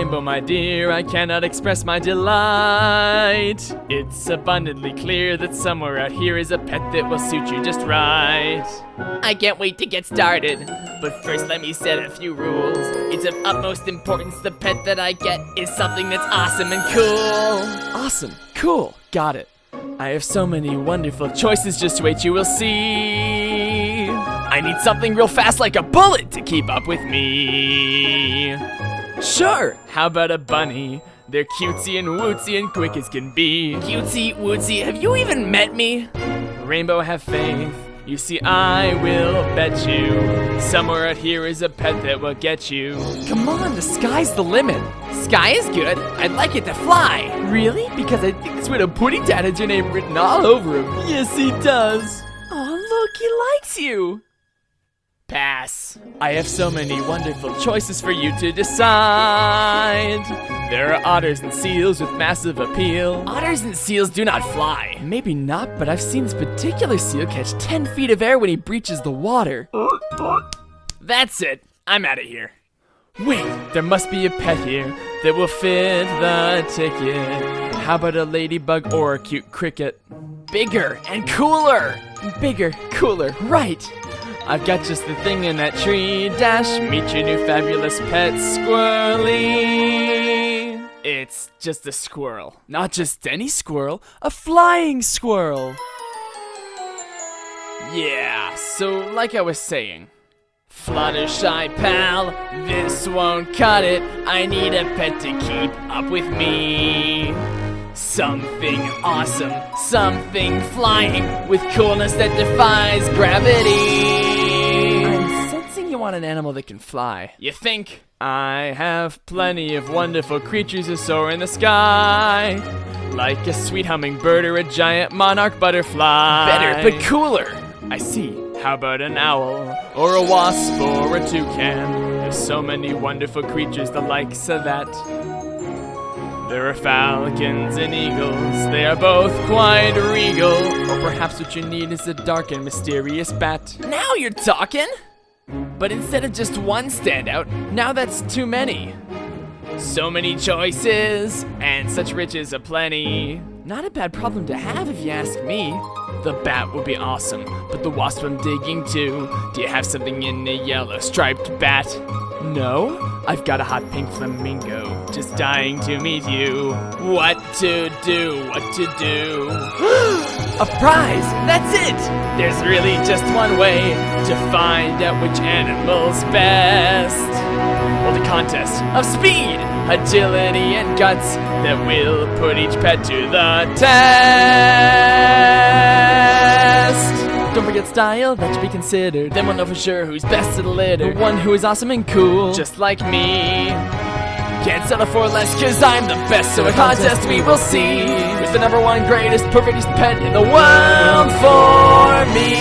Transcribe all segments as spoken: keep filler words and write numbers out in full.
Rainbow, my dear, I cannot express my delight. It's abundantly clear that somewhere out here is a pet that will suit you just right. I can't wait to get started, but first let me set a few rules. It's of utmost importance the pet that I get is something that's awesome and cool. Awesome, cool, got it. I have so many wonderful choices, just wait, you will see. I need something real fast like a bullet to keep up with me. Sure, how about a bunny? They're cutesy and wootsy and quick as can be. Cutesy, wootsy, have you even met me? Rainbow, have faith. You see, I will bet you somewhere out here is a pet that will get you. Come on, the sky's the limit. Sky is good. I'd like it to fly. Really? Because I think this little pudding dad has your name written all over him. Yes, he does. Oh, look, he likes you. Pass. I have so many wonderful choices for you to decide. There are otters and seals with massive appeal. Otters and seals do not fly. Maybe not, but I've seen this particular seal catch ten feet of air when he breaches the water. That's it. I'm out of here. Wait, there must be a pet here that will fit the ticket. How about a ladybug or a cute cricket? Bigger and cooler. Bigger, cooler, right. I've got just the thing in that tree. Dash, meet your new fabulous pet, Squirrely. It's just a squirrel. Not just any squirrel, a flying squirrel. Yeah, so like I was saying, Fluttershy pal, this won't cut it. I need a pet to keep up with me. Something awesome, something flying with coolness that defies gravity. I'm sensing you want an animal that can fly. You think? I have plenty of wonderful creatures that soar in the sky, like a sweet hummingbird or a giant monarch butterfly. Better, but cooler. I see. How about an owl, or a wasp, or a toucan? There's so many wonderful creatures, the likes of that. There are falcons and eagles, they are both quite regal. Or perhaps what you need is a dark and mysterious bat. Now you're talking! But instead of just one standout, now that's too many. So many choices, and such riches aplenty. Not a bad problem to have if you ask me. The bat would be awesome, but the wasp I'm digging too. Do you have something in a yellow striped bat? No, I've got a hot pink flamingo, just dying to meet you. What to do, what to do? A prize, that's it! There's really just one way to find out which animal's best. Well, the contest of speed, agility, and guts that will put each pet to the test. Don't forget style, that should be considered. Then we'll know for sure who's best of the litter. The one who is awesome and cool, just like me. Can't settle for less, cause I'm the best. So a contest we will see who's the number one greatest, perfectest pet in the world for me.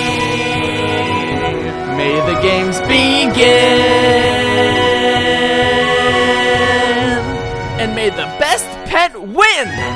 May the games begin, and may the best pet win!